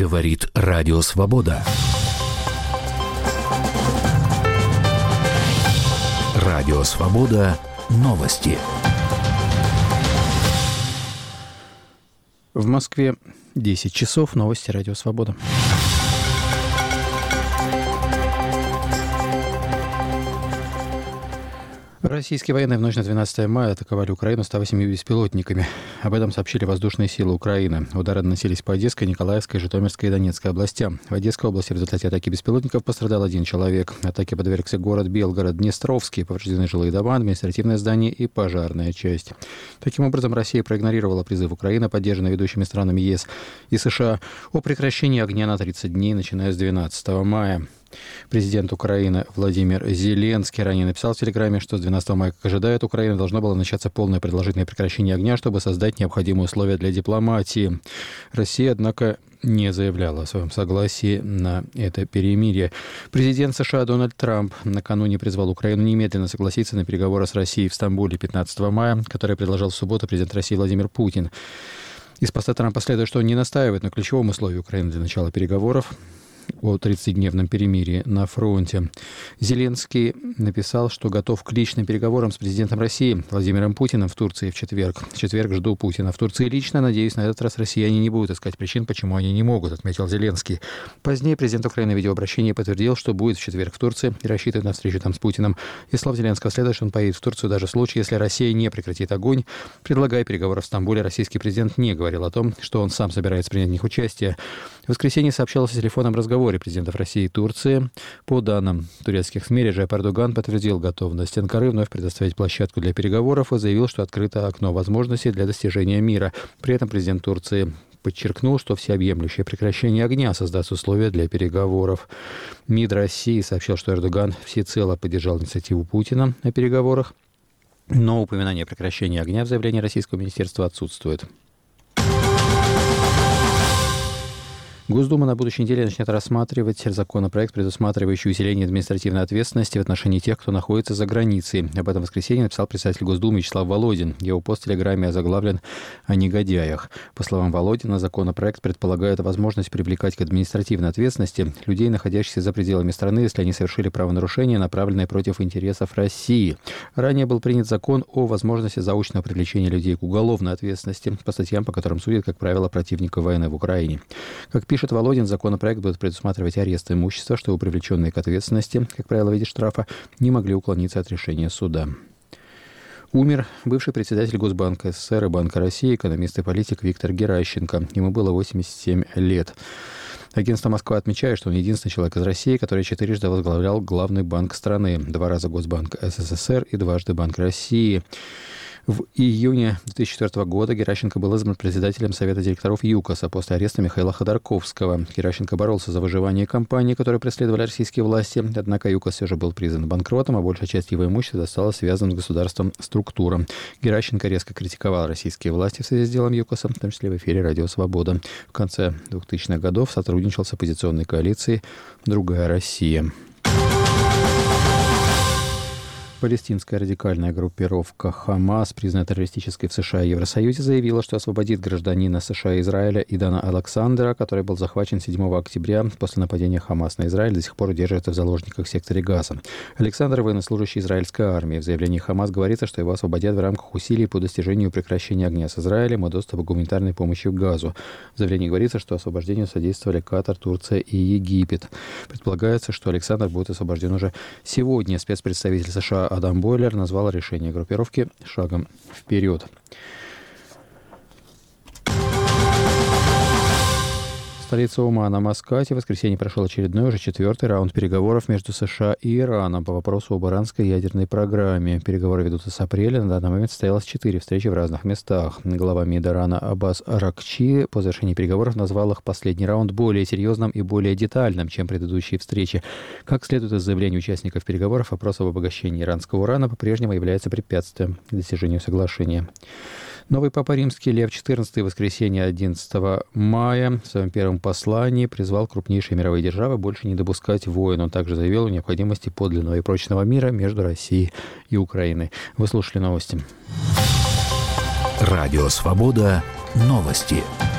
Говорит Радио Свобода. Радио Свобода. Новости. В Москве 10 часов. Новости Радио Свобода. Российские военные в ночь на 12 мая атаковали Украину 108 беспилотниками. Об этом сообщили воздушные силы Украины. Удары наносились по Одесской, Николаевской, Житомирской и Донецкой областям. В Одесской области в результате атаки беспилотников пострадал один человек. Атаке подвергся город Белгород-Днестровский. Повреждены жилые дома, административное здание и пожарная часть. Таким образом, Россия проигнорировала призыв Украины, поддержанный ведущими странами ЕС и США, о прекращении огня на 30 дней, начиная с 12 мая. Президент Украины Владимир Зеленский ранее написал в Телеграме, что с 12 мая, как ожидает Украина, должно было начаться полное предложительное прекращение огня, чтобы создать необходимые условия для дипломатии. Россия, однако, не заявляла о своем согласии на это перемирие. Президент США Дональд Трамп накануне призвал Украину немедленно согласиться на переговоры с Россией в Стамбуле 15 мая, которые предложил в субботу президент России Владимир Путин. Из поста Трампа следует, что он не настаивает на ключевом условии Украины для начала переговоров о 30-дневном перемирии на фронте. Зеленский написал, что готов к личным переговорам с президентом России Владимиром Путиным в Турции в четверг. В четверг жду Путина в Турции лично. Надеюсь, на этот раз россияне не будут искать причин, почему они не могут, отметил Зеленский. Позднее президент Украины в видеообращении подтвердил, что будет в четверг в Турции и рассчитывает на встречу там с Путиным. Из слов Зеленского следует, что он поедет в Турцию даже в случае, если Россия не прекратит огонь. Предлагая переговоры в Стамбуле, российский президент не говорил о том, что он сам собирается принять в них участие. В воскресенье сообщалось о телефонном разговоре президентов России и Турции. По данным турецких СМИ, Реджеп Эрдоган подтвердил готовность Анкары вновь предоставить площадку для переговоров и заявил, что открыто окно возможностей для достижения мира. При этом президент Турции подчеркнул, что всеобъемлющее прекращение огня создаст условия для переговоров. МИД России сообщил, что Эрдоган всецело поддержал инициативу Путина о переговорах, но упоминание прекращения огня в заявлении российского министерства отсутствует. Госдума на будущей неделе начнет рассматривать законопроект, предусматривающий усиление административной ответственности в отношении тех, кто находится за границей. Об этом в воскресенье написал председатель Госдумы Вячеслав Володин. Его пост в Телеграме озаглавлен «О негодяях». По словам Володина, законопроект предполагает возможность привлекать к административной ответственности людей, находящихся за пределами страны, если они совершили правонарушение, направленное против интересов России. Ранее был принят закон о возможности заочного привлечения людей к уголовной ответственности по статьям, по которым судят, как правило, противников войны в Украине. Как пишет Володин, законопроект будет предусматривать арест имущества, чтобы привлеченные к ответственности, как правило, в виде штрафа, не могли уклониться от решения суда. Умер бывший председатель Госбанка СССР и Банка России, экономист и политик Виктор Геращенко. Ему было 87 лет. Агентство «Москва» отмечает, что он единственный человек из России, который 4 возглавлял главный банк страны. 2 раза Госбанк СССР и 2 Банк России. В июне 2004 года Геращенко был избран председателем Совета директоров ЮКОСа после ареста Михаила Ходорковского. Геращенко боролся за выживание компании, которые преследовали российские власти. Однако ЮКОС все же был признан банкротом, а большая часть его имущества досталась связанным с государством структурам. Геращенко резко критиковал российские власти в связи с делом ЮКОСа, в том числе в эфире «Радио Свобода». В конце 2000-х годов сотрудничал с оппозиционной коалицией «Другая Россия». Палестинская радикальная группировка «Хамас», признанная террористической в США и Евросоюзе, заявила, что освободит гражданина США и Израиля Идана Александера, который был захвачен 7 октября после нападения «Хамас» на Израиль, до сих пор держится в заложниках в секторе Газа. Александр – военнослужащий израильской армии. В заявлении «Хамас» говорится, что его освободят в рамках усилий по достижению прекращения огня с Израилем и доступа к гуманитарной помощи в Газу. В заявлении говорится, что освобождению содействовали Катар, Турция и Египет. Предполагается, что Александр будет освобожден уже сегодня. Спецпредставитель США Адам Бойлер назвал решение группировки шагом вперед. В столице Омана, Маскате, в воскресенье прошел очередной, уже 4-й раунд переговоров между США и Ираном по вопросу об иранской ядерной программе. Переговоры ведутся с апреля. На данный момент состоялось 4 встречи в разных местах. Глава МИД Ирана Аббас Аракчи по завершении переговоров назвал их последний раунд более серьезным и более детальным, чем предыдущие встречи. Как следует из заявлений участников переговоров, вопрос об обогащении иранского урана по-прежнему является препятствием к достижению соглашения. Новый папа римский Лев XIV в воскресенье 11 мая в своем первом послании призвал крупнейшие мировые державы больше не допускать войн. Он также заявил о необходимости подлинного и прочного мира между Россией и Украиной. Вы слушали новости. Радио «Свобода». Новости.